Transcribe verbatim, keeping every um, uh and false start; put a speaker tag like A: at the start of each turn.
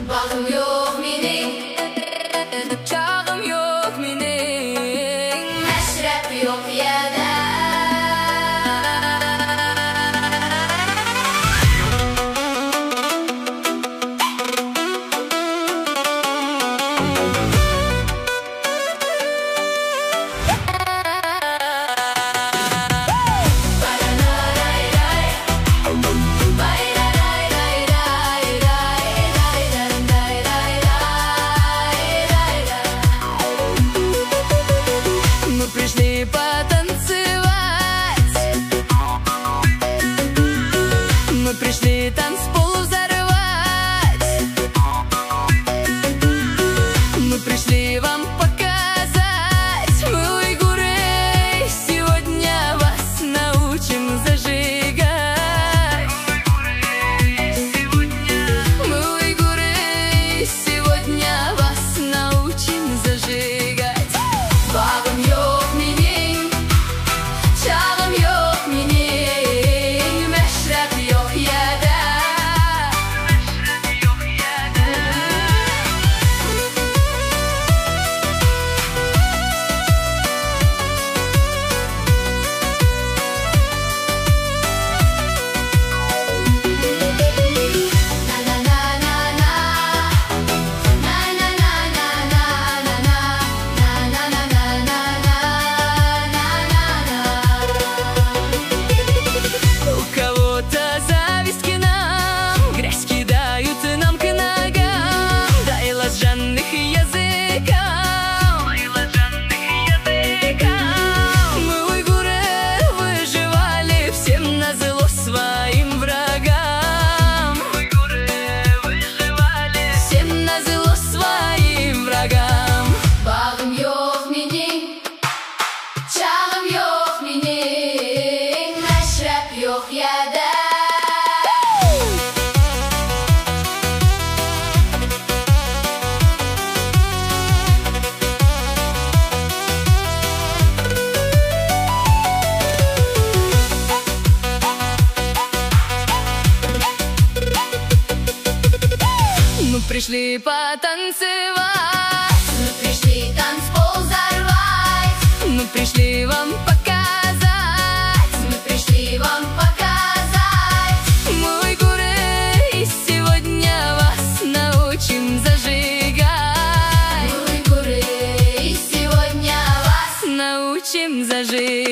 A: Bağım yok mening, çağım yok mening, meşrep yok yerde.
B: Пришли потанцевать, мы пришли танцпол взорвать, мы пришли вам показать, мы уйгуры, сегодня вас научим зажигать. Мы уйгуры, сегодня вас научим зажигать. Bağım yok mening, çağım yok mening, meşrep yok yerde.
A: Yok yerde.
B: Мы пришли потанцевать,
A: Мы пришли танцпол взорвать,
B: мы пришли вам показать,
A: мы пришли вам показать.
B: мы уйгуры, сегодня вас научим зажигать.
A: Мы уйгуры, сегодня вас
B: Научим зажигать.